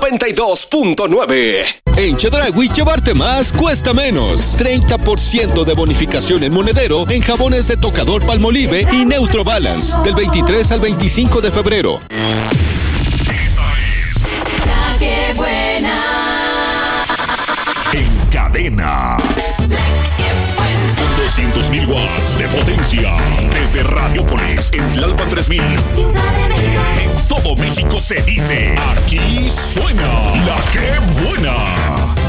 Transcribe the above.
92.9. En Chedraui, llevarte más cuesta menos. 30% de bonificación en monedero en jabones de tocador Palmolive y Neutro Balance del 23 al 25 de febrero. Esta es La Que Buena. En cadena. Con 200.000 watts de potencia. Desde Radiopolis en Tlalpan 3000. En todo México se dice: aquí suena La Que Buena.